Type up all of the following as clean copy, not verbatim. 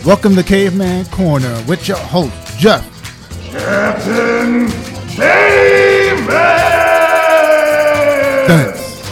Welcome to Caveman Corner with your host, Jeff. Captain Caveman! Thanks.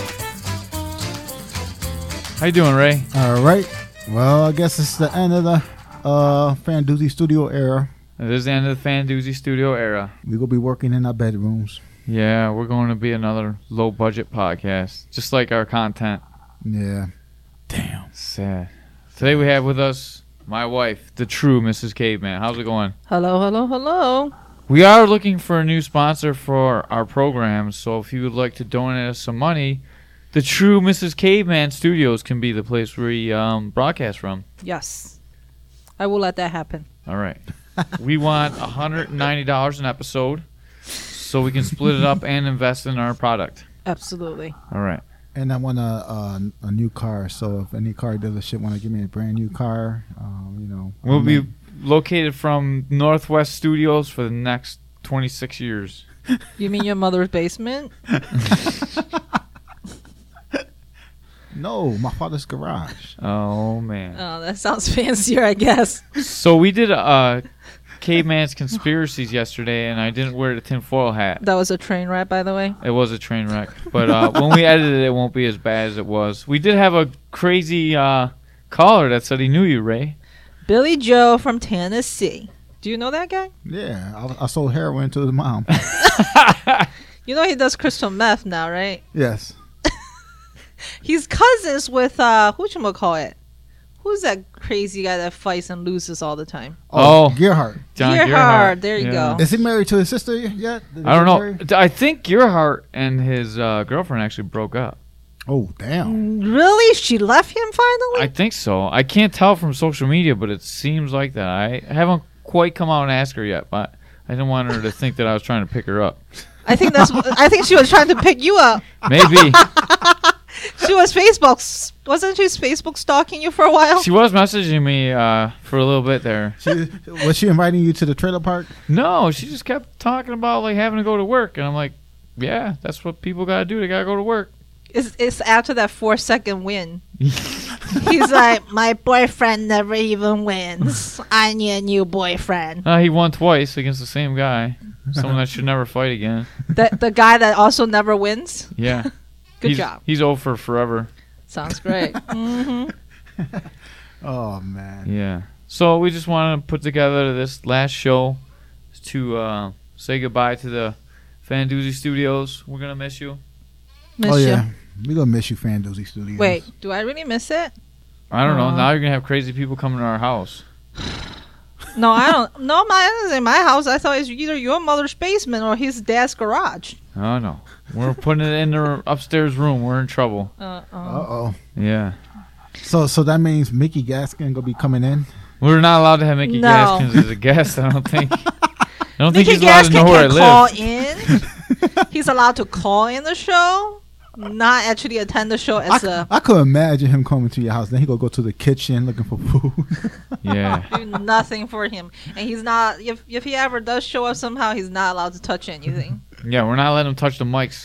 How you doing, Ray? All right. Well, I guess it's the end of the Fan Doozy Studio era. It is the end of the Fan Doozy Studio era. We're going to be working in our bedrooms. Yeah, we're going to be another low-budget podcast, just like our content. Yeah. Damn. Sad. Today we have with us my wife, the true Mrs. Caveman. How's it going? Hello, hello, hello. We are looking for a new sponsor for our program, so if you would like to donate us some money, the true Mrs. Caveman Studios can be the place where we broadcast from. Yes. I will let that happen. All right. We want $190 an episode so we can split it up and invest in our product. Absolutely. All right. And I want a new car, so if any car dealership want to give me a brand new car, We'll be located from Northwest Studios for the next 26 years. You mean your mother's basement? No, my father's garage. Oh, man. Oh, that sounds fancier, I guess. So we did Caveman's Conspiracies yesterday, and I didn't wear the tinfoil hat. That was a train wreck, by the way. It was a train wreck. But when we edit it, it won't be as bad as it was. We did have a crazy caller that said he knew you, Ray. Billy Joe from Tennessee. Do you know that guy? Yeah, I sold heroin to his mom. You know he does crystal meth now, right? Yes. He's cousins with, whatchamacallit? Who's that crazy guy that fights and loses all the time? Oh. Gerhardt. John Gerhardt, there you go. Is he married to his sister yet? I don't know. I think Gerhardt and his girlfriend actually broke up. Oh, damn. Really? She left him finally? I think so. I can't tell from social media, but it seems like that. I haven't quite come out and asked her yet, but I didn't want her to think that I was trying to pick her up. I think she was trying to pick you up. Maybe. She was wasn't she Facebook stalking you for a while? She was messaging me for a little bit there. Was she inviting you to the trailer park? No, she just kept talking about like having to go to work, and I'm like, yeah, that's what people gotta do. They gotta go to work. It's after that 4-second win. He's like, my boyfriend never even wins. I need a new boyfriend. He won twice against the same guy. Someone that should never fight again. The guy that also never wins? Yeah. Good job. He's over forever. Sounds great. Mm-hmm. Oh, man. Yeah. So we just want to put together this last show to say goodbye to the Fan Doozy Studios. We're going to miss you. Miss you. We're going to miss you, Fan Doozy Studios. Wait, do I really miss it? I don't know. Now you're going to have crazy people coming to our house. No, I don't. No, in my house. I thought it's either your mother's basement or his dad's garage. Oh, no. We're putting it in the upstairs room. We're in trouble. Uh-oh. Yeah. So that means Mickey Gaskin going to be coming in? We're not allowed to have Mickey Gaskins as a guest, I don't think. I don't think Mickey he's allowed to know where I call live. in. He's allowed to call in the show, not actually attend the show as I could imagine him coming to your house. Then he go to the kitchen looking for food. Yeah. do nothing for him. And he's not, if he ever does show up somehow, he's not allowed to touch anything. Yeah, we're not letting him touch the mics.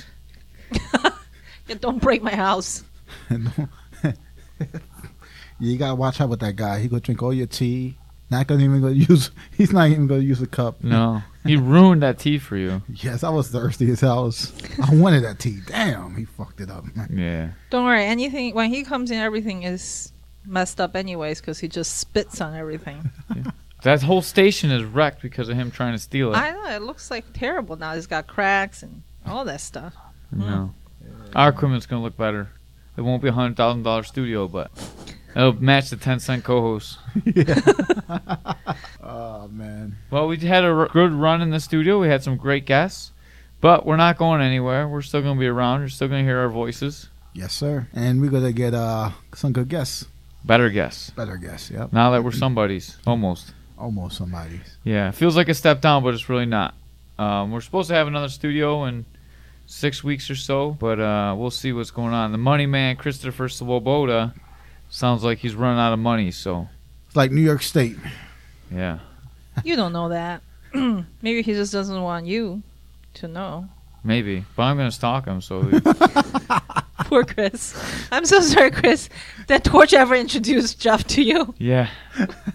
Yeah, don't break my house. You got to watch out with that guy. He go drink all your tea. He's not even going to use a cup. No. He ruined that tea for you. Yes, I was thirsty as hell. I wanted that tea. Damn, he fucked it up. Yeah. Don't worry, when he comes in, everything is messed up anyways because he just spits on everything. Yeah. That whole station is wrecked because of him trying to steal it. I know, it looks like terrible now. It's got cracks and all that stuff. No. Our equipment's going to look better. It won't be a $100,000 studio, but it'll match the 10-cent co-host. Yeah. Oh, man. Well, we had a good run in the studio. We had some great guests, but we're not going anywhere. We're still going to be around. You're still going to hear our voices. Yes, sir. And we're going to get some good guests. Better guests. Better guests, yep. Now that we're somebody's. Almost. Almost somebody's. Yeah, it feels like a step down, but it's really not. We're supposed to have another studio in 6 weeks or so, but we'll see what's going on. The money man, Christopher Swoboda, sounds like he's running out of money, so. It's like New York State. Yeah. You don't know that. Maybe he just doesn't want you to know. Maybe. But I'm going to stalk him, so. Poor Chris. I'm so sorry, Chris, that Torch ever introduced Jeff to you. Yeah.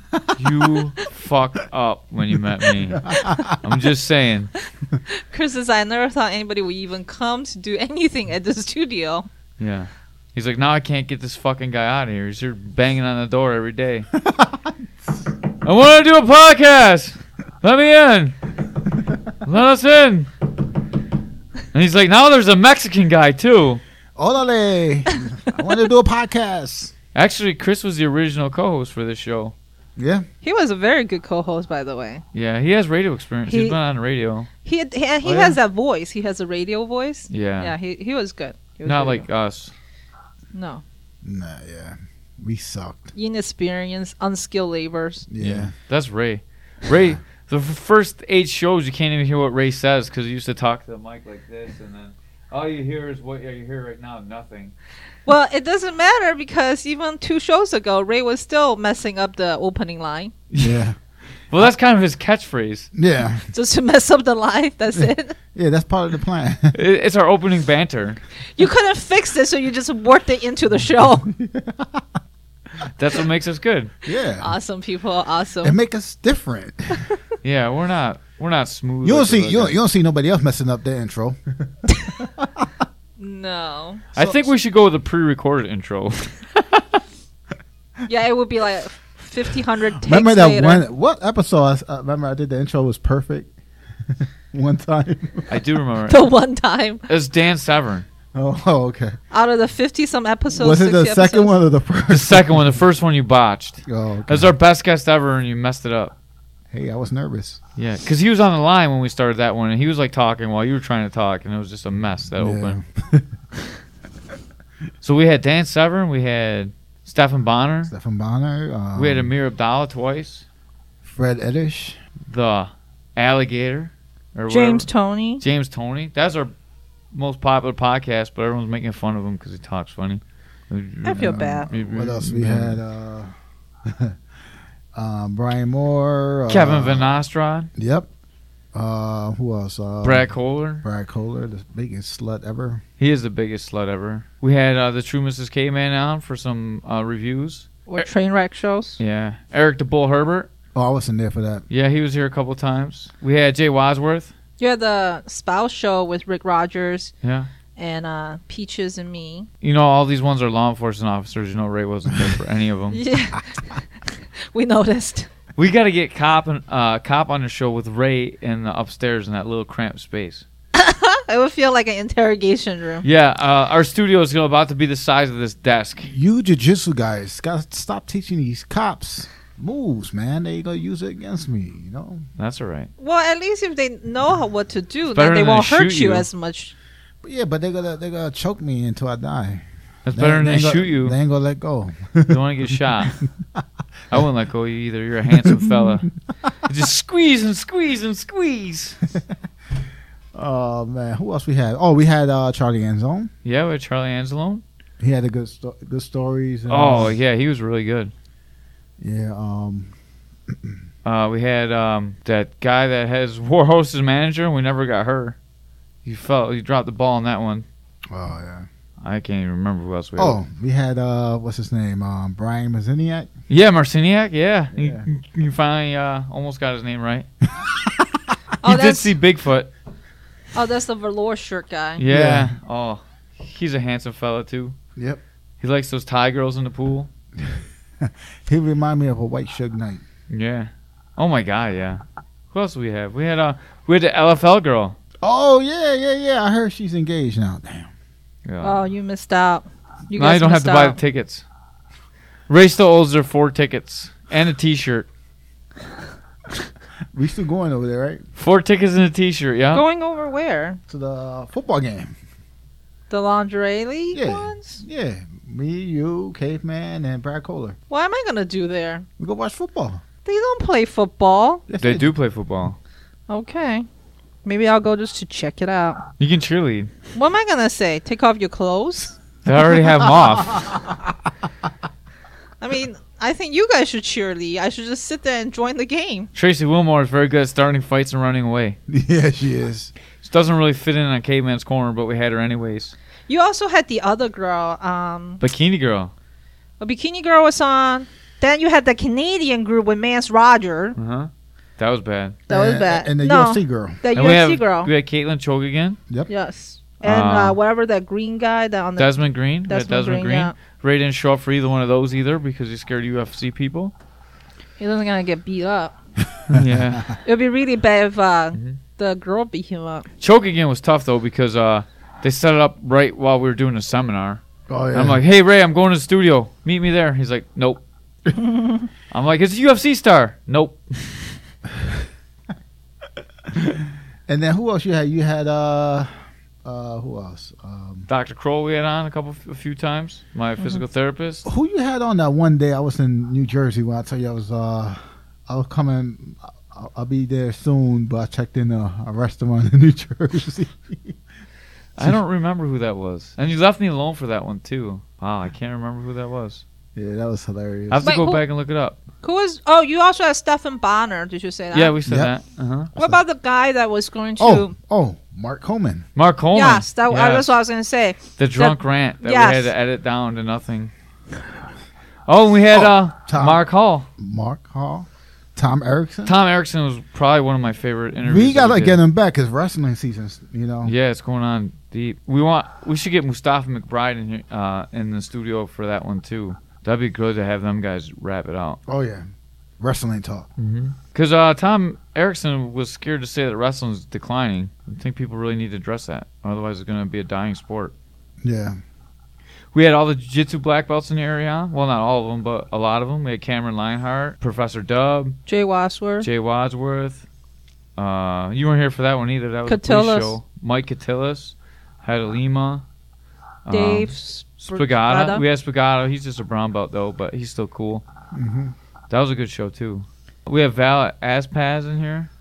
You fucked up when you met me. I'm just saying. Chris says, I never thought anybody would even come to do anything at the studio. Yeah. He's like, now I can't get this fucking guy out of here. He's here banging on the door every day. I want to do a podcast. Let me in. Let us in. And he's like, now there's a Mexican guy, too. Orale. I want to do a podcast. Actually, Chris was the original co-host for this show. Yeah. He was a very good co-host, by the way. Yeah, he has radio experience. He's been on the radio. He has that voice. He has a radio voice. Yeah. Yeah, he was good. He was Not very like good. us. No. Nah, yeah. We sucked. Inexperienced, unskilled laborers. Yeah. That's Ray. Ray, the first 8 shows, you can't even hear what Ray says because he used to talk to the mic like this, and then all you hear is what you hear right now, nothing. Well, it doesn't matter because even 2 shows ago, Ray was still messing up the opening line. Yeah. Well, that's kind of his catchphrase. Yeah. Just to mess up the line, that's it. Yeah, that's part of the plan. It's our opening banter. You couldn't fix it, so you just worked it into the show. That's what makes us good. Yeah. Awesome, people. Awesome. It make us different. Yeah, we're not smooth. You don't like see the you other don't see nobody else messing up the intro. No. I think we should go with a pre-recorded intro. Yeah, it would be like 1,500 takes Remember that later. what episode? Remember I did the intro was perfect. One time. I do remember. The one time. It's Dan Severn. Oh, okay. Out of the 50-some episodes, Was it the 60 second episodes? one or the first? The second one, the first one you botched. Oh, okay. That was our best guest ever, and you messed it up. Hey, I was nervous. Yeah, because he was on the line when we started that one, and he was like talking while you were trying to talk, and it was just a mess that open. So we had Dan Severn, we had Stephen Bonner, Stephen Bonner. we had Amir Abdallah twice, Fred Edish. the Alligator, or James whatever. Toney. James Toney. That's our most popular podcast, but everyone's making fun of him because he talks funny. I feel bad. What else we had? Brian Moore. Kevin Van Nostrad, Yep. Who else? Brad Kohler. Brad Kohler, the biggest slut ever. He is the biggest slut ever. We had the True Mrs. K-Man on for some reviews. Or train wreck shows. Yeah. Eric the Bull Herbert. Oh, I wasn't there for that. Yeah, he was here a couple times. We had Jay Wadsworth. You had the spouse show with Rick Rogers Yeah. and Peaches and me. You know, all these ones are law enforcement officers. You know, Ray wasn't there for any of them. Yeah. We noticed. We got to get Cop on the show with Ray in the upstairs in that little cramped space. It would feel like an interrogation room. Yeah, our studio is about to be the size of this desk. You jiu-jitsu guys got to stop teaching these cops moves, man. They gonna use it against me, you know. That's all right. Well, at least if they know what to do, better then they than won't to hurt shoot you you. as much. But yeah, but they're gonna choke me until I die. That's better than they ain't shoot you. They ain't gonna let go. You don't want to get shot. I wouldn't let go of you either. You're a handsome fella. You just squeeze and squeeze and squeeze. Oh man, who else we had? Oh, we had Charlie Anzone. Yeah, we had Charlie Anzalone. He had a good stories. And, Oh, yeah, he was really good. yeah. We had that guy that has Warhorse as manager, and we never got her. He dropped the ball on that one. Oh yeah. I can't even remember who else we had. Oh, we had what's his name? Brian Maziniak. Yeah, Marciniak, yeah. Yeah. You finally almost got his name right. Oh, You did see Bigfoot. that's the velour shirt guy. Yeah. Yeah. Oh, he's a handsome fella, too. Yep. He likes those Thai girls in the pool. He remind me of a white Suge Knight. Yeah. Oh, my God, yeah. Who else do we have? We had the LFL girl. Oh yeah. I heard she's engaged now. Damn. Yeah. Oh, you missed out. You Now guys you don't have missed to buy out. the tickets. Ray still owes her 4 tickets and a T-shirt. We still going over there, right? 4 tickets and a T-shirt, yeah? Going over where? To the football game. The lingerie league Yeah. ones? Yeah. Me, you, Caveman, and Brad Kohler. What am I going to do there? We go watch football. They don't play football. Yes, They do play football. Okay. Maybe I'll go just to check it out. You can cheerlead. What am I going to say? Take off your clothes? They already have them off. I mean, I think you guys should cheerlead. I should just sit there and join the game. Tracy Wilmore is very good at starting fights and running away. Yeah, she is. She doesn't really fit in on Caveman's corner, but we had her anyways. You also had the other girl. Bikini Girl. A bikini girl was on. Then you had the Canadian group with Mance Roger. Uh-huh. That was bad. That was bad. And the No, UFC girl. The And UFC girl. we had Caitlin Chogagan, Yes. And whatever that green guy that on the Desmond Green. We had Desmond Green, yeah. Ray didn't show up for either one of those either because he's scared of UFC people. He doesn't gonna get beat up. Yeah. It would be really bad if Mm-hmm. the girl beat him up. Chogagan was tough though because they set it up right while we were doing a seminar. Oh, And yeah. I'm like, hey Ray, I'm going to the studio. Meet me there. He's like, nope. I'm like, it's a UFC star. Nope. And then who else you had? You had who else? Dr. Kroll we had on a few times. My physical therapist. Who you had on that one day? I was in New Jersey when I tell you I was coming. I'll be there soon, but I checked in a restaurant in New Jersey. I don't remember who that was. And you left me alone for that one too. Wow, I can't remember who that was. Yeah, that was hilarious. I have to Wait, go who- back and look it up. Who was? Oh, you also had Stephen Bonner. Did you say that? Yeah, we said Yep. that. Uh-huh. What about the guy that was going to? Mark Coleman. Mark Coleman. Yes, that's what I Yes. was going to say. The drunk rant that Yes. we had to edit down to nothing. Oh, and we had Tom. Mark Hall. Mark Hall. Tom Erickson. Tom Erickson was probably one of my favorite interviews. We gotta that get did. him back because wrestling seasons. You know. Yeah, it's going on deep. We should get Mustafa McBride in here, in the studio for that one too. That'd be good to have them guys wrap it out. Oh yeah. Wrestling talk. Because Tom Erickson was scared to say that wrestling's declining. I think people really need to address that. Otherwise, it's going to be a dying sport. Yeah. We had all the jiu-jitsu black belts in the area. Well, not all of them, but a lot of them. We had Cameron Lionheart, Professor Dub, Jay Wadsworth. Jay Wadsworth. You weren't here for that one either. That was a Catillus. police show. Mike Catillus. Had Lima. Dave Spagata. We had Spagata. He's just a brown belt, though, but he's still cool. Mm-hmm. That was a good show, too. We have Val Aspaz in here.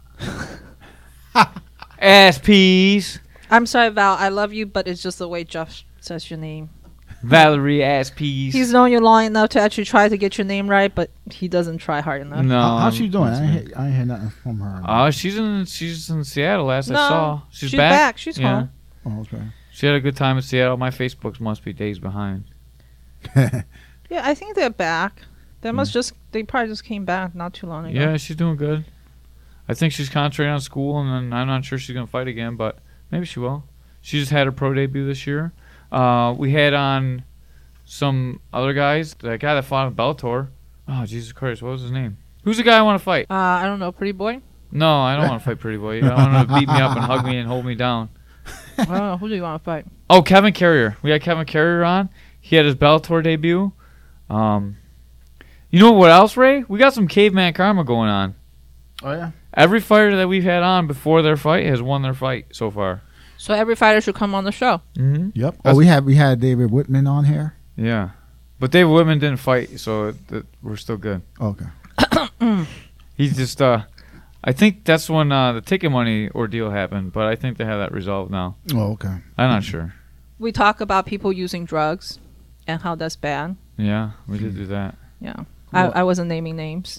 Aspes. I'm sorry, Val. I love you, but it's just the way Jeff says your name. Valerie Aspes. He's known you long enough to actually try to get your name right, but he doesn't try hard enough. No. How's she doing? that's I me. ain't hear nothing from her. She's in Seattle last I No, saw. She's she's back. back. She's yeah. home. Oh, okay. She had a good time in Seattle. My Facebooks must be days behind. Yeah, I think they're back. They probably just came back not too long ago. Yeah, she's doing good. I think she's concentrating on school, and then I'm not sure she's gonna fight again, but maybe she will. She just had her pro debut this year. We had on some other guys. The guy that fought in Bellator. Oh, Jesus Christ, what was his name? Who's the guy I want to fight? I don't know, Pretty Boy. No, I don't want to fight Pretty Boy. I want him to beat me up and hug me and hold me down. I don't know. Who do you want to fight? Oh, Kevin Carrier. We had Kevin Carrier on. He had his Bellator debut. You know what else, Ray? We got some caveman karma going on. Oh yeah. Every fighter that we've had on before their fight has won their fight so far. So every fighter should come on the show. Mm-hmm. Yep. That's- We had David Whitman on here. Yeah. But David Whitman didn't fight, so we're still good. Okay. He's just, I think that's when the ticket money ordeal happened, but I think they have that resolved now. Oh, okay. I'm not sure. We talk about people using drugs and how that's bad. Yeah, we did do that. Yeah. Well- I wasn't naming names.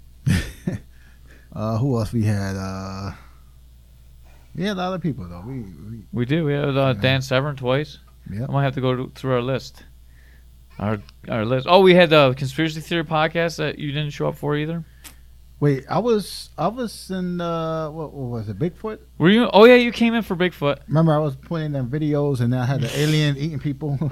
Who else we had? We had other people though. We did. We had Dan Severn twice. Yep. I might have to go through our list. Our list. Oh, we had the conspiracy theory podcast that you didn't show up for either. Wait, I was in what was it? Bigfoot? Were you? Oh yeah, you came in for Bigfoot. Remember I was putting them videos and I had the alien eating people.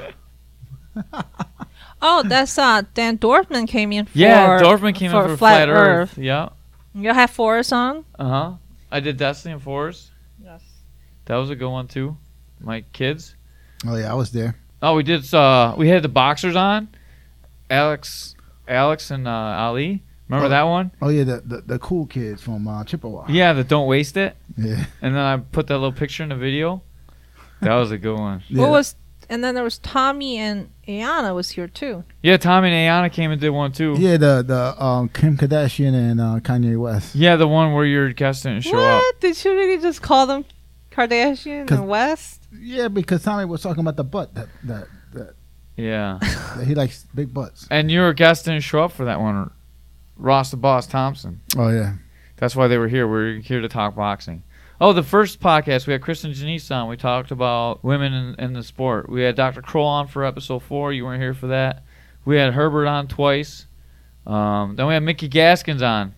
Oh, that's Dan Dorfman came in for Yeah, Dorfman came in for Flat Earth. Yeah. You have Forrest on? Uh-huh. I did Destiny and Forest. Yes. That was a good one too. My kids. Oh yeah, I was there. Oh, we did. We had the boxers on, Alex and Ali. Remember that one? Oh yeah, the cool kids from Chippewa. Yeah, the Don't Waste It. Yeah. And then I put that little picture in the video. That was a good one. Yeah. And then there was Tommy and Ayana was here too. Yeah, Tommy and Ayana came and did one too. Yeah, the Kim Kardashian and Kanye West. Yeah, the one where your guest didn't show up. What? Did you really just call them Kardashian 'Cause- and West? Yeah, because Tommy was talking about the butt that Yeah. he likes big butts. And your guest didn't show up for that one. Ross the Boss Thompson. Oh yeah. That's why they were here. We're here to talk boxing. Oh, the first podcast, we had Kristen Janice on. We talked about women in the sport. We had Dr. Kroll on for episode 4. You weren't here for that. We had Herbert on twice. Then we had Mickey Gaskins on.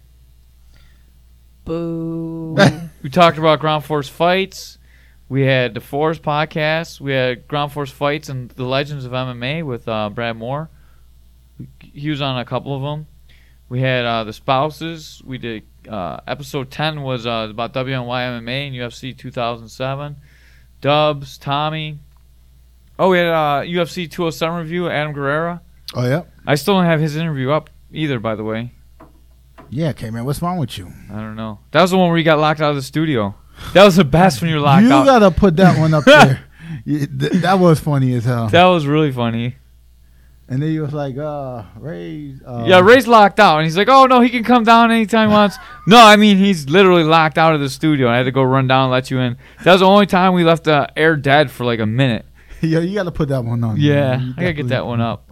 Boo. We talked about Ground Force Fights. We had the Force podcast. We had Ground Force Fights and the Legends of MMA with Brad Moore. He was on a couple of them. We had the Spouses. We did episode 10 was about WNY MMA and UFC 2007. Dubs, Tommy. Oh, we had UFC 207 review, Adam Guerrera. Oh, yeah? I still don't have his interview up either, by the way. Yeah, K-Man, what's wrong with you? I don't know. That was the one where you got locked out of the studio. That was the best when you were locked out. You got to put that one up there. That was funny as hell. That was really funny. And then he was like, Ray. Yeah, Ray's locked out. And he's like, oh, no, he can come down anytime he wants. No, I mean, he's literally locked out of the studio. I had to go run down and let you in. That was the only time we left the air dead for like a minute. Yeah, you got to put that one on. Yeah, I got to get that one up.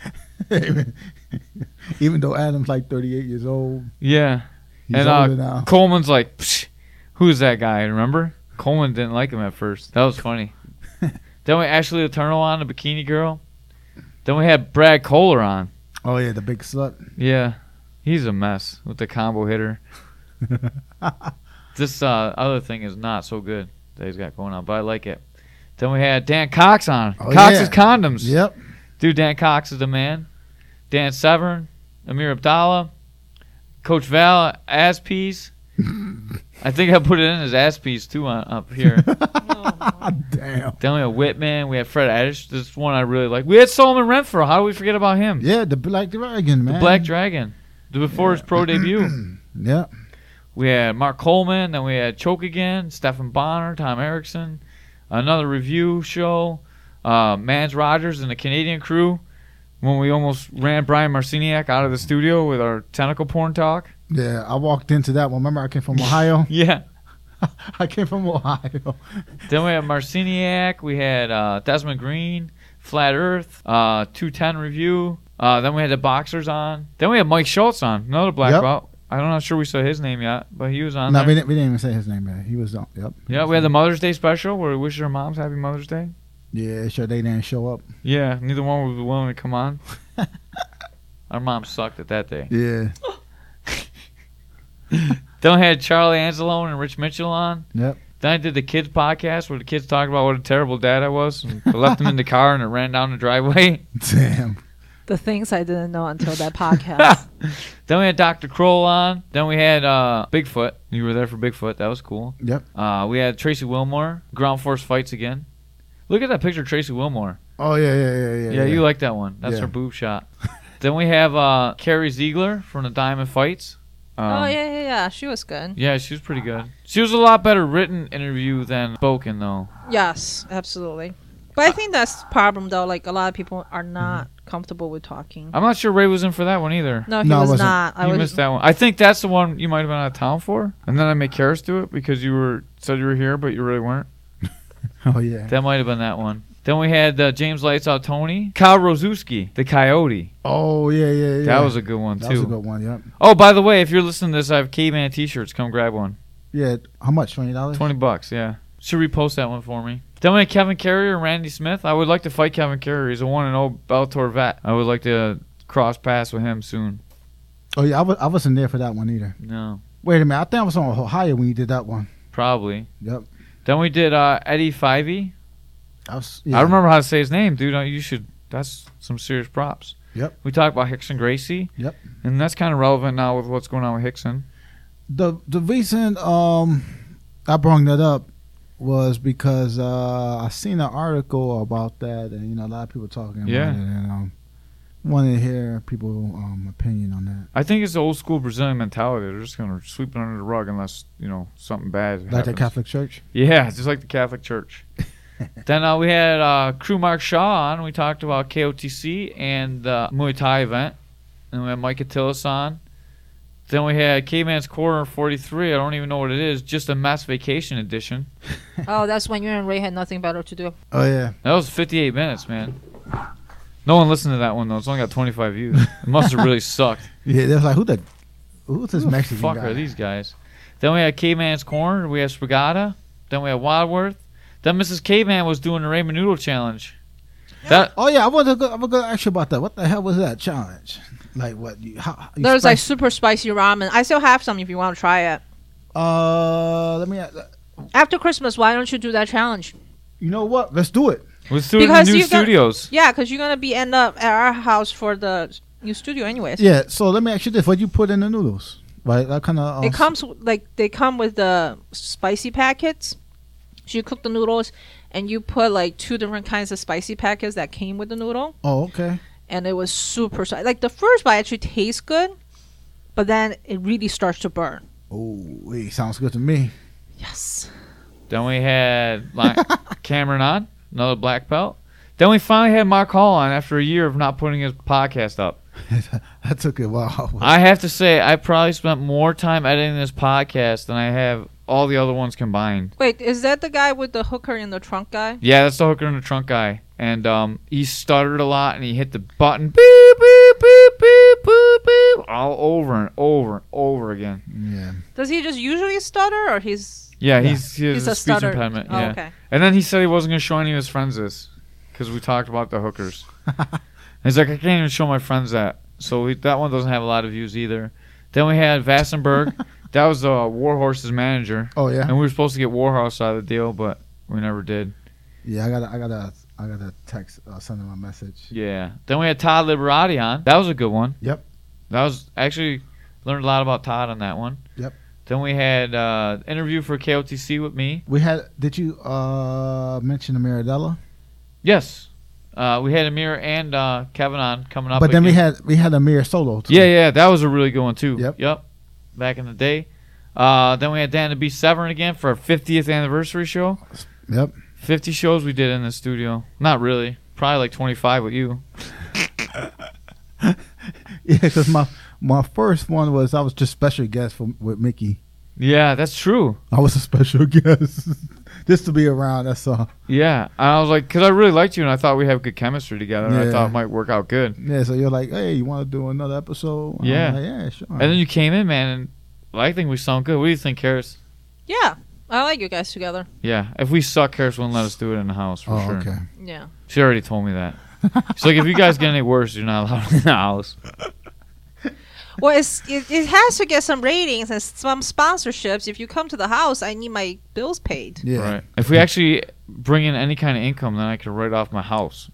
Even though Adam's like 38 years old. Yeah. He's older now. Coleman's like, psh, who's that guy? Remember? Coleman didn't like him at first. That was funny. Then we Ashley Eternal on, the bikini girl. Then we had Brad Kohler on. Oh, yeah, the big slut. Yeah. He's a mess with the combo hitter. This other thing is not so good that he's got going on, but I like it. Then we had Dan Cox on. Oh, Cox's yeah. Condoms. Yep. Dude, Dan Cox is the man. Dan Severn, Amir Abdallah, Coach Val, ass piece. I think I put it in as ass piece too up here. Damn. Then we had Whitman. We had Fred Edish. This is one I really like. We had Solomon Renfro. How do we forget about him? Yeah, the Black Dragon, man. The Black Dragon. Before his pro debut. Yeah. We had Mark Coleman. Then we had Choke again. Stephen Bonner. Tom Erickson. Another review show. Mans Rogers and the Canadian crew. When we almost ran Brian Marciniak out of the studio with our tentacle porn talk. Yeah, I walked into that one. Remember, I came from Ohio? Yeah. I came from Ohio. Then we had Marciniak. We had Desmond Green, Flat Earth, 210 review. Then we had the Boxers on. Then we had Mike Schultz on, another black Yep. belt. I'm not sure we saw his name yet, but he was on No, there. we didn't even say his name, man. He was on. Yep. Yeah, we had the Mother's Day special where we wish our moms Happy Mother's Day. Yeah, sure they didn't show up. Yeah, neither one was willing to come on. Our mom sucked at that day. Yeah. Then we had Charlie Anzalone and Rich Mitchell on. Yep. Then I did the kids podcast where the kids talked about what a terrible dad I was. And I left them in the car and it ran down the driveway. Damn. The things I didn't know until that podcast. Then we had Dr. Kroll on. Then we had Bigfoot. You were there for Bigfoot. That was cool. Yep. We had Tracy Wilmore. Ground Force Fights again. Look at that picture of Tracy Wilmore. Oh, yeah. Yeah, you like that one. That's Yeah. her boob shot. Then we have Carrie Ziegler from the Diamond Fights. Oh, yeah. She was good. Yeah, she was pretty good. She was a lot better written interview than spoken, though. Yes, absolutely. But I think that's the problem, though. Like, a lot of people are not comfortable with talking. I'm not sure Ray was in for that one either. No, he No, I was wasn't. not. I You was missed that one. I think that's the one you might have been out of town for. And then I made Karis do it because you said you were here, but you really weren't. Oh, yeah. That might have been that one. Then we had James Lights Out Tony. Kyle Rozuski, the Coyote. Oh, yeah. That was a good one, That too. was a good one, yep. Oh, by the way, if you're listening to this, I have Caveman t-shirts. Come grab one. Yeah, how much? $20? $20, yeah. Should repost that one for me. Then we had Kevin Carrier and Randy Smith. I would like to fight Kevin Carrier. He's a 1-0 Bellator vet. I would like to cross paths with him soon. Oh, yeah, I wasn't there for that one either. No, Wait a minute. I think I was on Ohio when you did that one. probably. Yep. Then we did Eddie Fivey. Yeah. I remember how to say his name, dude. You should. That's some serious props. Yep. We talked about Hickson Gracie. Yep. And that's kind of relevant now with what's going on with Hickson. The reason I brought that up was because I seen an article about that, and a lot of people talking Yeah. about it, and wanted to hear people's opinion on that. I think it's the old school Brazilian mentality. They're just going to sweep it under the rug unless, something bad Like happens. the Catholic Church. Yeah, just like the Catholic Church. Then we had Crew Mark Shaw on. We talked about KOTC and the Muay Thai event. And we had Mike Attilas on. Then we had Caveman's Corner 43. I don't even know what it is. Just a mass vacation edition. Oh, that's when you and Ray had nothing better to do. Oh, yeah. That was 58 minutes, man. No one listened to that one, though. It's only got 25 views. It must have really sucked. Yeah, they was like, who's this Mexican Fuck guy? are these guys? Then we had Caveman's Corner. We had Spagata. Then we had Wildworth. Then Mrs. Caveman was doing the Ray Menudo challenge. That Oh yeah, I was gonna ask you about that. What the hell was that challenge? Like what? You There's like super spicy ramen. I still have some if you want to try it. let me. After Christmas, why don't you do that challenge? You know what? Let's do it. let's do it in the Because new you got- studios. Yeah, because you're gonna be end up at our house for the new studio, anyways. Yeah. So let me ask you this: what you put in the noodles? Right. That kind of. It comes like they come with the spicy packets. So you cook the noodles, and you put like 2 different kinds of spicy packets that came with the noodle, Oh, okay. and it was super spicy. Like the first bite actually tastes good, but then it really starts to burn. Oh, wait, sounds good to me. Yes. Then we had Cameron on, another black belt. Then we finally had Mark Hall on after a year of not putting his podcast up. That took a while. I have to say, I probably spent more time editing this podcast than I have all the other ones combined. Wait, is that the guy with the hooker in the trunk guy? Yeah, that's the hooker in the trunk guy. And he stuttered a lot, and he hit the button, beep, beep, beep, beep, beep, beep, all over and over and over again. Yeah. Does he just usually stutter, or he's Yeah, Yeah. he has he's a a speech stutter? impediment. Oh, Yeah. okay. And then he said he wasn't going to show any of his friends this because we talked about the hookers. He's like, I can't even show my friends that. So that one doesn't have a lot of views either. Then we had Vassenberg. That was Warhorse's manager. Oh yeah. And we were supposed to get Warhorse out of the deal, but we never did. Yeah. I gotta text, send him a message. Yeah. Then we had Todd Liberati on. That was a good one. Yep. That was actually learned a lot about Todd on that one. Yep. Then we had interview for KOTC with me. We had. Did you mention the Miradella? Yes. We had Amir and Kevin on coming up. But then again. we had Amir solo too. Yeah, that was a really good one too. Yep. Back in the day. Then we had Dan to be Severn again for our 50th anniversary show. Yep. 50 shows we did in the studio. Not really. Probably like 25 with you. Yeah, because my first one was I was just special guest with Mickey. Yeah, that's true. I was a special guest just to be around. That's all. Yeah. And I was like, because I really liked you and I thought we have good chemistry together. And I Yeah. thought it might work out good. Yeah. So you're like, hey, you want to do another episode? I'm Yeah. like, yeah, sure. And then you came in, man, and I think we sound good. What do you think, Karis? Yeah, I like you guys together. Yeah. If we suck, Karis wouldn't let us do it in the house for Oh, sure. okay. Yeah. She already told me that. She's like, if you guys get any worse, you're not allowed in the house. Well, it has to get some ratings and some sponsorships. If you come to the house, I need my bills paid. Yeah. Right. If we actually bring in any kind of income, then I could write off my house.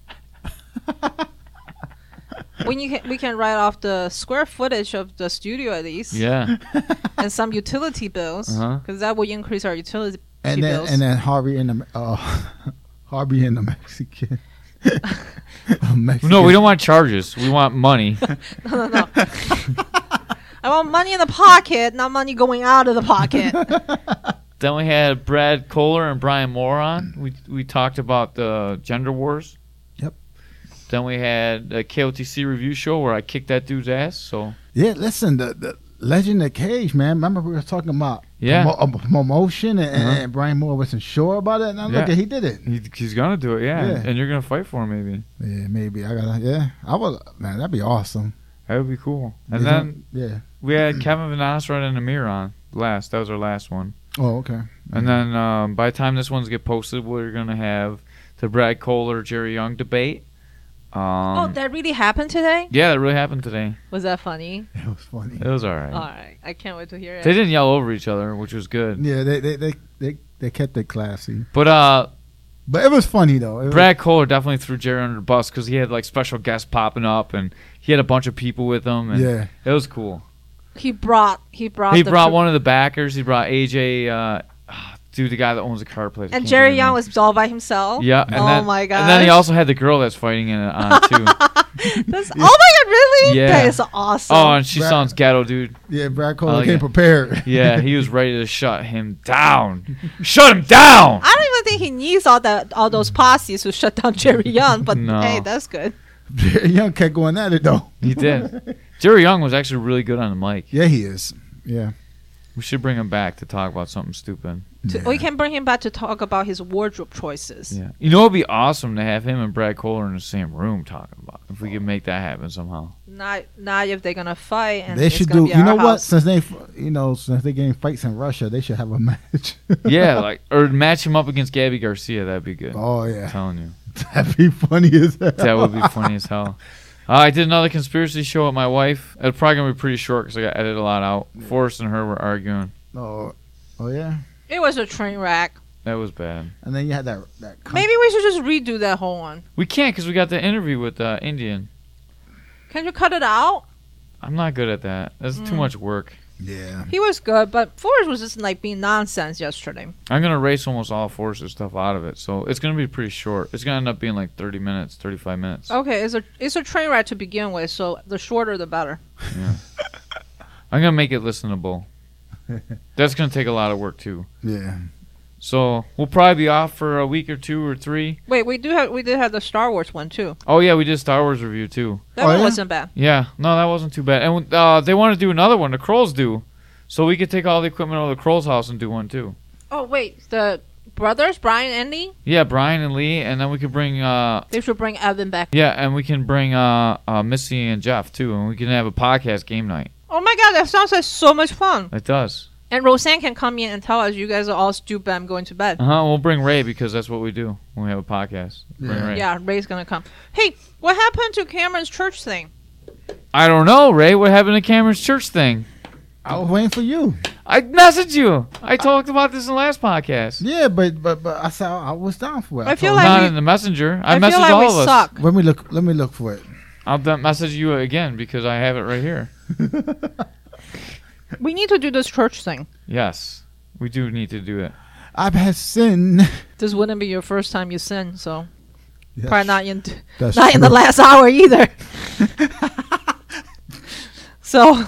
We can write off the square footage of the studio at least, Yeah. and some utility bills, Uh-huh. because that will increase our utility And bills. then Harvey and the Harvey and the Mexican. Mexican. No, we don't want charges. We want money. No. I want money in the pocket, not money going out of the pocket. Then we had Brad Kohler and Brian Moore on. We talked about the gender wars. Yep. Then we had a KOTC review show where I kicked that dude's ass. So Yeah, listen, the Legend of Cage, man. Remember we were talking about Yeah. promotion and, Uh-huh. and Brian Moore wasn't sure about it. And I'm Yeah. like, he did it. he's gonna do it, yeah. Yeah. And you're gonna fight for him, maybe. Yeah, maybe I gotta. Yeah, I would. Man, that'd be awesome. That would be cool. And You then don't- yeah. we had Kevin Van Osrod and Amir on last. That was our last one. Oh, okay. And then by the time this one's get posted, we're gonna have the Brad Kohler Jerry Young debate. Oh, that really happened today? Yeah, that really happened today. Was that funny? It was funny. It was all right. All right, I can't wait to hear it. They didn't yell over each other, which was good. Yeah, they kept it classy, But but it was funny though. It was- Brad Kohler definitely threw Jerry under the bus because he had like special guests popping up, and he had a bunch of people with him, and yeah, it was cool. He brought He the brought one of the backers. He brought AJ, dude, the guy that owns the car place. I and can't Jerry think of Young his was all by himself. name. Yeah. And Oh then, my And then he gosh. also had the girl that's fighting in it on too. That's, oh my god, really? Yeah. That is awesome. Oh, and she Brad- sounds ghetto, dude. yeah. Brad Kohler like came it. prepared. Yeah, he was ready to shut him down. Shut him down. I don't even think he needs all those posses to shut down Jerry Young, but No. hey, that's good. Young kept going at it though. He did. Jerry Young was actually really good on the mic. Yeah, he is. Yeah. We should bring him back to talk about something stupid. Yeah. We can bring him back to talk about his wardrobe choices. Yeah. You know, it'd be awesome to have him and Brad Kohler in the same room talking about it, if we could make that happen somehow. Not if they're gonna fight and They it's should gonna do. be You our know what? house. Since they're getting fights in Russia, they should have a match. Yeah, like or match him up against Gabby Garcia. That'd be good. Oh I'm yeah. telling you. That'd be funny as hell. That would be funny as hell. I did another conspiracy show with my wife. It's probably going to be pretty short because I got to edit a lot out. Forrest and her were arguing. Oh yeah. It was a train wreck. That was bad. And then you had that. Maybe we should just redo that whole one. We can't because we got the interview with Indian. Can you cut it out? I'm not good at that. That's too much work. Yeah. He was good, but Forrest was just like being nonsense yesterday. I'm going to erase almost all Forrest's stuff out of it. So it's going to be pretty short. It's going to end up being like 30 minutes, 35 minutes. Okay, it's a train wreck to begin with, so the shorter the better. Yeah. I'm going to make it listenable. That's going to take a lot of work too. Yeah. So we'll probably be off for a week or 2 or 3. Wait, we did have the Star Wars one too. Oh yeah, we did Star Wars review too. That one wasn't bad. Yeah, no, that wasn't too bad. And they want to do another one. The Krolls do, so we could take all the equipment over to the Krolls' house and do one too. Oh wait, the brothers, Brian and Lee. Yeah, Brian and Lee, and then we could bring. They should bring Evan back. Yeah, and we can bring Missy and Jeff too, and we can have a podcast game night. Oh my god, that sounds like so much fun. It does. And Roseanne can come in and tell us you guys are all stupid. I'm going to bed. We'll bring Ray because that's what we do when we have a podcast. Bring Ray. Yeah, Ray's gonna come. Hey, what happened to Cameron's church thing? I don't know, Ray. What happened to Cameron's church thing? I was waiting for you. I messaged you. I talked about this in the last podcast. Yeah, but I saw I was down for it. I feel told like Not we- in the messenger. I feel messaged like all we of us. suck. Let me look for it. I'll message you again because I have it right here. We need to do this church thing. Yes, we do need to do it. I've had sinned. This wouldn't be your first time you sin, so Yes, probably not in that's not in the true. last hour either. So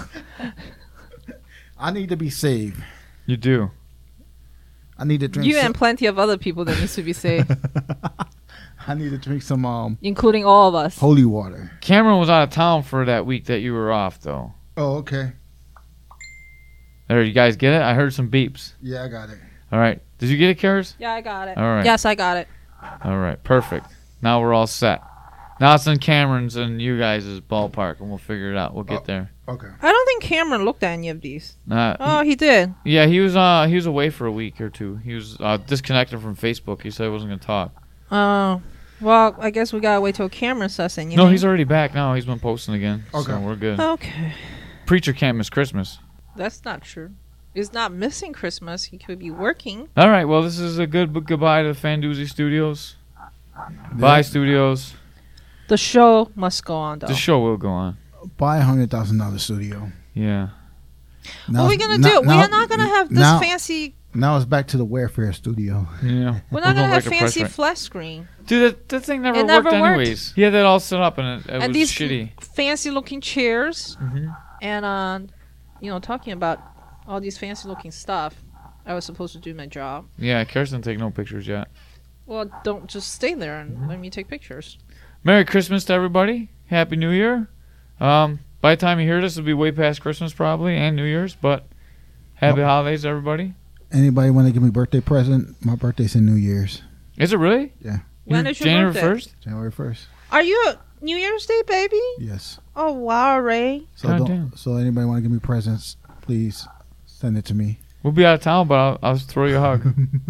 I need to be saved. You do. I need to drink. you some, and plenty of other people that needs to be saved, I need to drink some including all of us. holy water. Cameron was out of town for that week that you were off, though. Oh, okay. There, you guys get it? I heard some beeps. Yeah, I got it. All right. Did you get it, Karis? Yeah, I got it. All right. Yes, I got it. All right. Perfect. Now we're all set. Now it's in Cameron's and you guys' ballpark, and we'll figure it out. We'll get there. Okay. I don't think Cameron looked at any of these. Oh, he did. Yeah, he was away for a week or two. He was disconnected from Facebook. He said he wasn't going to talk. Oh, well, I guess we gotta wait till Cameron says anything. No, he's already back now. He's been posting again. Okay. So we're good. Okay. Preacher can't miss Christmas. That's not true. He's not missing Christmas. He could be working. All right. Well, this is a good goodbye to Fandoozy Studios. Bye, studios. The show must go on, though. The show will go on. Buy $100,000 studio. Yeah. What are we gonna do? We are not gonna have this now, fancy. Now it's back to the Warfare studio. Yeah. We're not gonna going have back to fancy press flash screen. rate. Dude, that thing never It worked never worked. anyways. He had that all set up and it And was these shitty. fancy looking chairs, hmm and talking about all these fancy looking stuff. I was supposed to do my job. Yeah, Kirsten take no pictures yet. Well, don't just stay there and let me take pictures. Merry Christmas to everybody. Happy New Year. By the time you hear this, it'll be way past Christmas probably and New Year's, but happy holidays to everybody. Anybody want to give me a birthday present? My birthday's in New Year's, Is it really? Yeah. When is your January birthday? 1st? January 1st. Are you a New Year's Day baby? Yes. Oh wow, Ray. So God don't. damn. So anybody want to give me presents? Please send it to me. We'll be out of town, but I'll throw you a hug.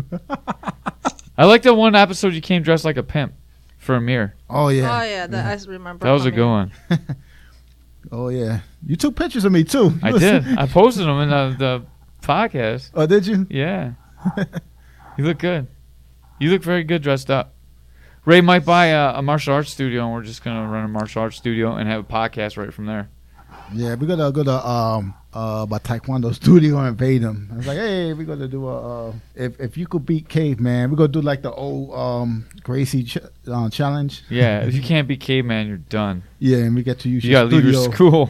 I like that one episode you came dressed like a pimp for Amir. Oh yeah. Oh yeah, that I remember. That was a coming. good one. Oh yeah. You took pictures of me too. I did. I posted them in the podcast. Oh, did you? Yeah. You look good. You look very good dressed up. Ray might buy a martial arts studio, and we're just going to run a martial arts studio and have a podcast right from there. Yeah, we gotta go to my Taekwondo studio and invade them. I was like, hey, we're gonna do a if you could beat Caveman, we're gonna do like the old Gracie challenge. Yeah, if you can't be caveman, you're done. Yeah, and we get to use You your got to leave studio. your school.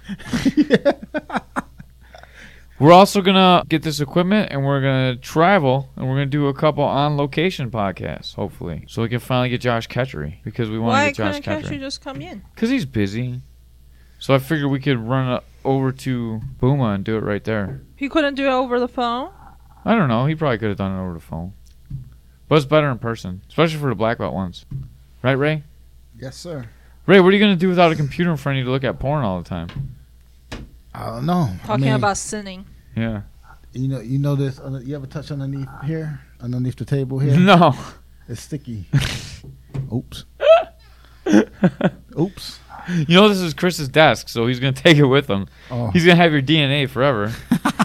We're also going to get this equipment, and we're going to travel, and we're going to do a couple on-location podcasts, hopefully. So we can finally get Josh Ketchery, because we want Why to get Josh couldn't Cashew Ketchery. just come in? Because he's busy. So I figured we could run over to Booma and do it right there. He couldn't do it over the phone. I don't know. He probably could have done it over the phone. But it's better in person, especially for the black belt ones. Right, Ray? Yes, sir. Ray, what are you going to do without a computer in front of you to look at porn all the time? I don't know. Talking about sinning. Yeah. You know this. You ever touch underneath here, underneath the table here? No. It's sticky. Oops. Oops. You know this is Chris's desk, so he's gonna take it with him. Oh. He's gonna have your DNA forever.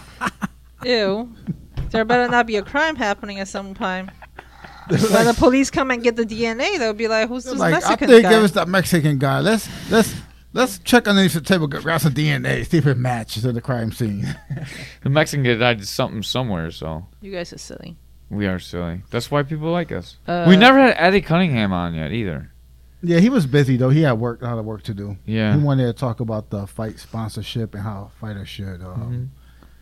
Ew. There better not be a crime happening at some time. When the police come and get the DNA, they'll be like, "Who's this Like, I Mexican think guy?" it was that Mexican guy. Let's check underneath the table, grab some DNA, see if it matches to the crime scene. The Mexican guy died something somewhere, so You guys are silly. we are silly. That's why people like us. Uh, We never had Eddie Cunningham on yet either. Yeah, he was busy though. He had a lot of work to do. Yeah. He wanted to talk about the fight sponsorship and how fighters should, Mhm.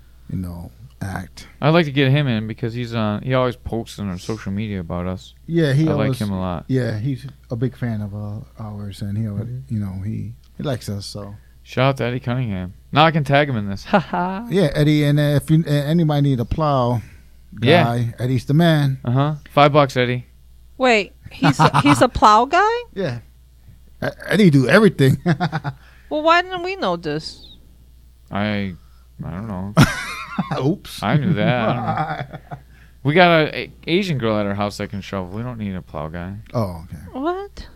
act. I'd like to get him in because he's on. He always posts on our social media about us. Yeah, he I always, like him a lot. Yeah, he's a big fan of ours, and he, Mhm. he likes us. So Shout out to Eddie Cunningham. Now I can tag him in this. Haha. yeah, Eddie, and if anybody need a plow guy, Yeah. Eddie's the man. $5, Eddie. Wait, he's a plow guy? Yeah, Eddie do everything. Well, why didn't we know this? I don't know. Oops. I knew that. I don't know. We got a Asian girl at our house that can shovel. We don't need a plow guy. Oh, okay. What?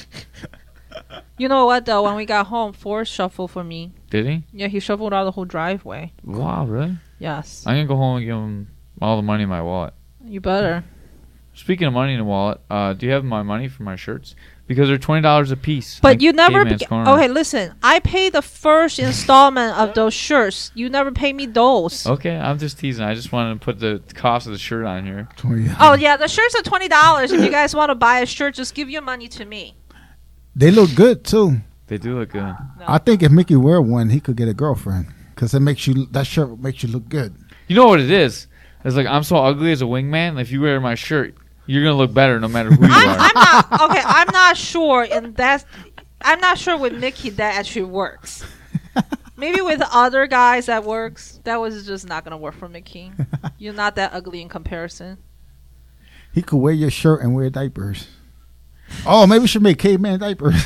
You know what though? When we got home, Forrest shuffled for me. Did he? Yeah, he shoveled out the whole driveway. Wow, really? Yes. I'm gonna go home and give him all the money in my wallet. You better. Speaking of money in the wallet, do you have my money for my shirts? Because they're $20 a piece. But at you never. Caveman's Corner. Okay, listen. I paid the first installment of those shirts. You never pay me those. Okay, I'm just teasing. I just wanted to put the cost of the shirt on here. 20. Oh yeah, the shirts are $20. If you guys want to buy a shirt, just give your money to me. They look good too. They do look good. I think if Mickey wear one, he could get a girlfriend because that shirt makes you look good. You know what it is? It's like I'm so ugly as a wingman. If you wear my shirt, you're gonna look better no matter who you are. I'm not okay. I'm not sure, and I'm not sure with Mickey that actually works. Maybe with other guys that works. That was just not gonna work for Mickey. You're not that ugly in comparison. He could wear your shirt and wear diapers. Oh, maybe we should make caveman diapers.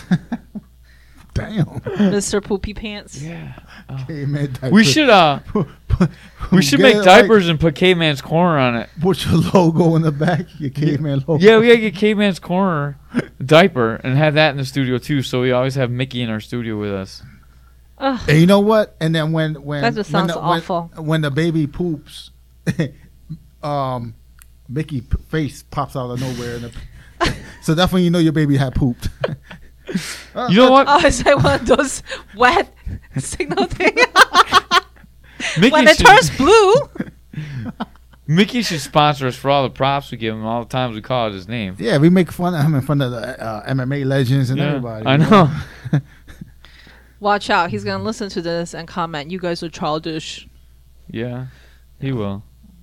Damn. Mr. Poopy Pants. Yeah. Caveman diapers. We should we should make diapers and put Caveman's Corner on it. Put your logo in the back, your caveman logo. Yeah, we gotta get Caveman's Corner diaper and have that in the studio too. So we always have Mickey in our studio with us. Ugh. And you know what? And then when That just sounds awful. When the baby poops, Mickey face pops out of nowhere, and so that's when you know your baby had pooped. You know what? Oh, it's like one of those wet signal things. Mickey When it should- turns blue. Mickey should sponsor us for all the props we give him, all the times we call it his name. Yeah, we make fun of him in front of the MMA legends and Yeah, everybody. I know. Watch out. He's going to listen to this and comment, "You guys are childish." Yeah, he will.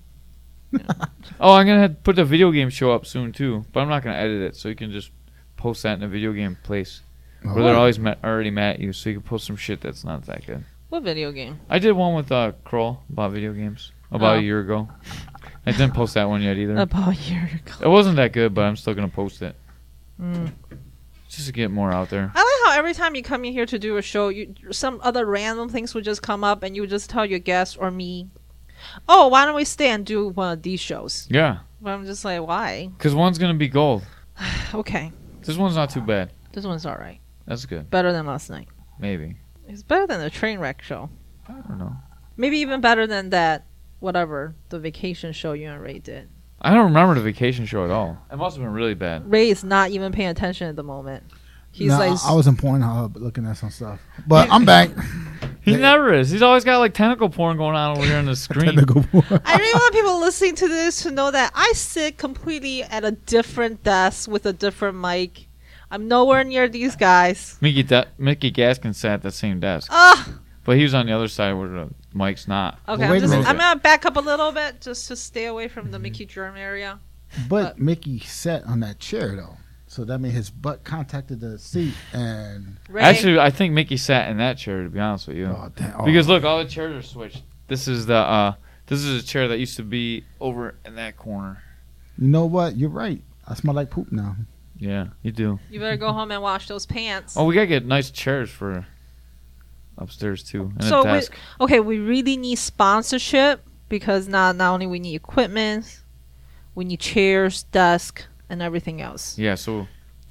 Oh, I'm gonna put the video game show up soon too, but I'm not gonna edit it, so you can just post that in a video game place where they're always already mad at you, so you can post some shit that's not that good. What video game? I did one with Kroll about video games about Oh. a year ago. I didn't post that one yet either. About a year ago. It wasn't that good, but I'm still gonna post it Mm. just to get more out there. I like how every time you come in here to do a show, some other random things would just come up and you would just tell your guest or me, "Oh, why don't we stay and do one of these shows?" Yeah, But I'm just like, why? because one's gonna be gold. Okay, This one's not too bad. this one's all right. That's good. Better than last night. Maybe. It's better than the train wreck show. I don't know. Maybe even better than that, whatever, the vacation show you and Ray did. I don't remember the vacation show at all. It must have been really bad. Ray is not even paying attention at the moment. He's Nah, like, I was in Pornhub looking at some stuff, but I'm back. He never is. He's always got like tentacle porn going on over here on the screen. Technical porn. I really want people listening to this to know that I sit completely at a different desk with a different mic. I'm nowhere near these guys. Mickey Gaskin sat at the same desk, Ugh. but he was on the other side where the mic's not. Okay, Wait a minute. I'm gonna back up a little bit just to stay away from the Mickey Germ area. But Mickey sat on that chair though, so that means his butt contacted the seat and. Ray, Actually, I think Mickey sat in that chair, to be honest with you. Oh, damn. Oh. Because look, all the chairs are switched. This is a chair that used to be over in that corner. You know what? You're right. I smell like poop now. Yeah, you do. you better go home and wash those pants. Oh, we gotta get nice chairs for upstairs too, and So a desk. we really need sponsorship because not only we need equipment, we need chairs, desk, and everything else. Yeah, so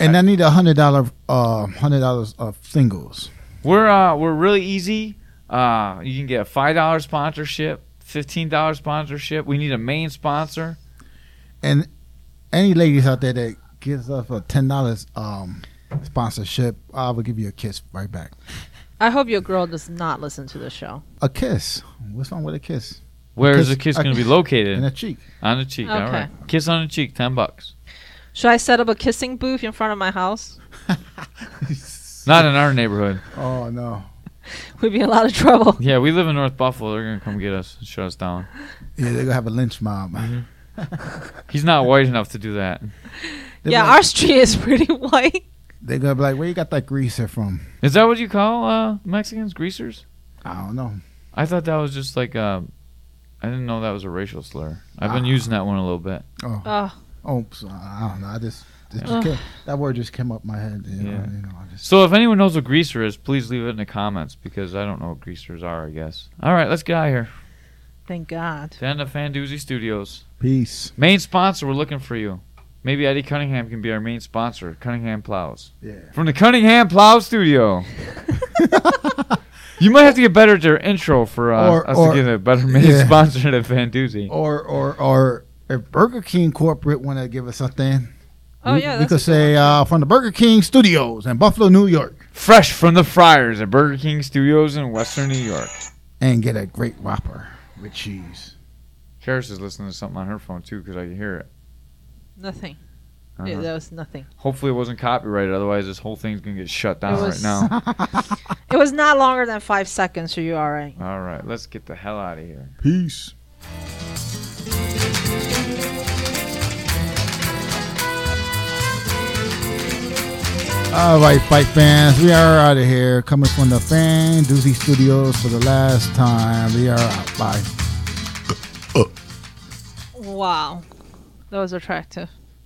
And I need $100 of singles. We're really easy. You can get a $5 sponsorship, $15 sponsorship. We need a main sponsor. And any ladies out there that gives us a $10 sponsorship, I will give you a kiss right back. I hope your girl does not listen to the show. A kiss. What's wrong with a kiss? Where is Kiss- the kiss going to be located? In the cheek. On the cheek. All Okay. right. Kiss on the cheek, $10. Should I set up a kissing booth in front of my house? Not in our neighborhood. Oh no. We'd be in a lot of trouble. Yeah, we live in North Buffalo. They're going to come get us and shut us down. Yeah, they're gonna have a lynch mob. He's not white enough to do that. Yeah, our street is pretty white. They're gonna be like, where you got that greaser from? Is that what you call Mexicans? Greasers? I don't know. I thought that was just like I didn't know that was a racial slur. I've been using that one a little bit. Oh, so, I don't know. I just Ugh. that word just came up my head. You know, I just, So if anyone knows what greaser is, please leave it in the comments because I don't know what greasers are, I guess. All right, let's get out of here. Thank God. To end of Fandoozy Studios. peace. Main sponsor, we're looking for you. Maybe Eddie Cunningham can be our main sponsor. Cunningham Plows. Yeah. From the Cunningham Plow Studio. You might have to get better at their intro for us to get a better main sponsor than Fandoozy. Or if Burger King corporate want to give us something, Oh, we yeah, we that's could a say from the Burger King Studios in Buffalo, New York, Fresh from the fryers at Burger King Studios in Western New York. and get a great Whopper with cheese. Karis is listening to something on her phone too because I can hear it. Nothing. Uh-huh. Yeah, that was nothing. Hopefully it wasn't copyrighted, otherwise this whole thing's gonna get shut down It right was- now. It was not longer than 5 seconds, so you're all right. All right, let's get the hell out of here. Peace. All right, fight fans, we are out of here. Coming from the Fandoozy Studios for the last time. We are out. Bye. Wow. That was attractive.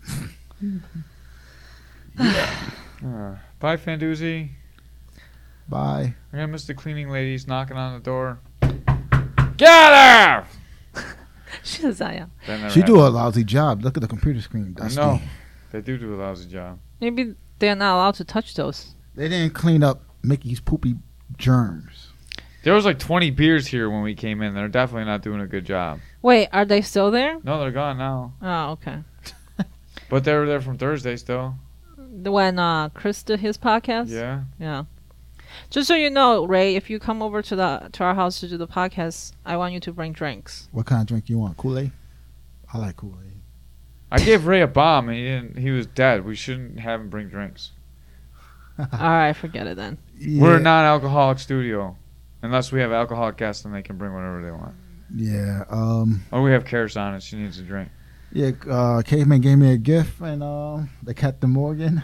Bye, Fandoozy. Bye. I'm gonna miss the cleaning ladies knocking on the door. Get out of there! She's Zaya. That never She do happened. a lousy job. Look at the computer screen. Dusty. I know. They do a lousy job. Maybe they're not allowed to touch those. They didn't clean up Mickey's poopy germs. There was like 20 beers here when we came in. They're definitely not doing a good job. Wait, are they still there? No, they're gone now. Oh, okay. But they were there from Thursday still. When Chris did his podcast? Yeah. Yeah. Just so you know, Ray, if you come over to our house to do the podcast, I want you to bring drinks. What kind of drink you want? Kool-Aid? I like Kool-Aid. I gave Ray a bomb and he was dead. We shouldn't have him bring drinks. All right, forget it then. Yeah. We're a non-alcoholic studio. Unless we have alcoholic guests, then they can bring whatever they want. Yeah. Or we have Karis on it. She needs a drink. Yeah. Caveman gave me a gift, and the Captain Morgan.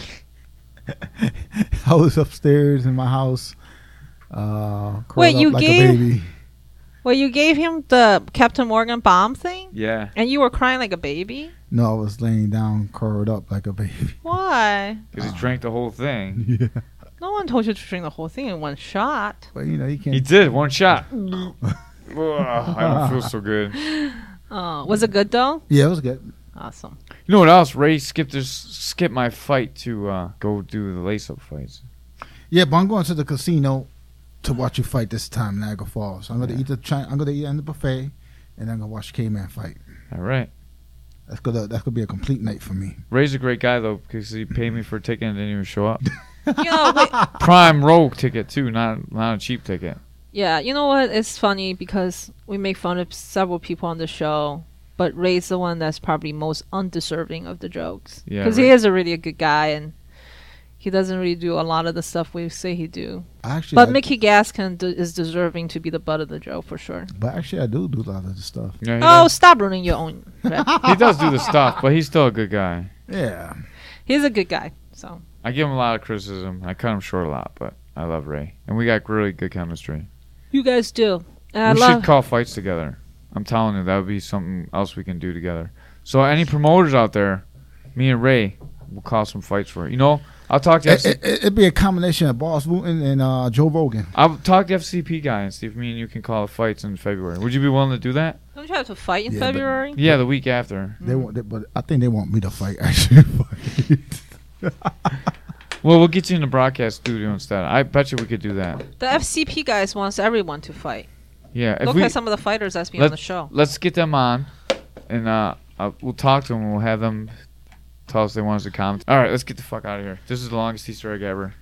I was upstairs in my house. Curled Wait, up you like gave- a baby. Well, you gave him the Captain Morgan bomb thing? Yeah. And you were crying like a baby? No, I was laying down, curled up like a baby. Why? Because he drank the whole thing. Yeah. No one told you to drink the whole thing in one shot. But you know, you can't. He did. One shot. Ugh, I don't feel so good. Was it good though? Yeah, it was good. Awesome. You know what else? Ray skipped my fight to go do the lace-up fights. Yeah, but I'm going to the casino to watch you fight this time in Niagara Falls. I'm gonna eat I'm gonna eat in the buffet, and then I'm gonna watch K-Man fight. All right. That's gonna be a complete night for me. Ray's a great guy though because he paid me for a ticket and didn't even show up. You know, wait, Prime Rogue ticket too, not a cheap ticket. yeah, you know what? It's funny because we make fun of several people on the show, but Ray's the one that's probably most undeserving of the jokes. Yeah, Because he is a really good guy and he doesn't really do a lot of the stuff we say he do. Actually, Mickey Gaskin is deserving to be the butt of the joke for sure. I do a lot of the stuff. Yeah, he, Oh, stop ruining your own rep. he does do the stuff, but he's still a good guy. Yeah. He's a good guy, so. I give him a lot of criticism. I cut him short a lot, but I love Ray, and we got really good chemistry. You guys do. And I We love should call fights together. I'm telling you, that would be something else we can do together. So any promoters out there, me and Ray will call some fights for it. You know, I'll talk to It'd be a combination of Boss Wooten and Joe Rogan. I'll talk to FCP guy and see if me and you can call the fights in February. Would you be willing to do that? Don't you have to fight in Yeah, but- February? Yeah, the week after. They want, but I think they want me to fight. Actually, Well, we'll get you in the broadcast studio instead. I bet you we could do that. The FCP guys wants everyone to fight. Yeah. If Look we, at some of the fighters that's been on the show. Let's get them on, and we'll talk to them. And we'll have them tell us they want us to comment. All right, let's get the fuck out of here. This is the longest Easter egg ever.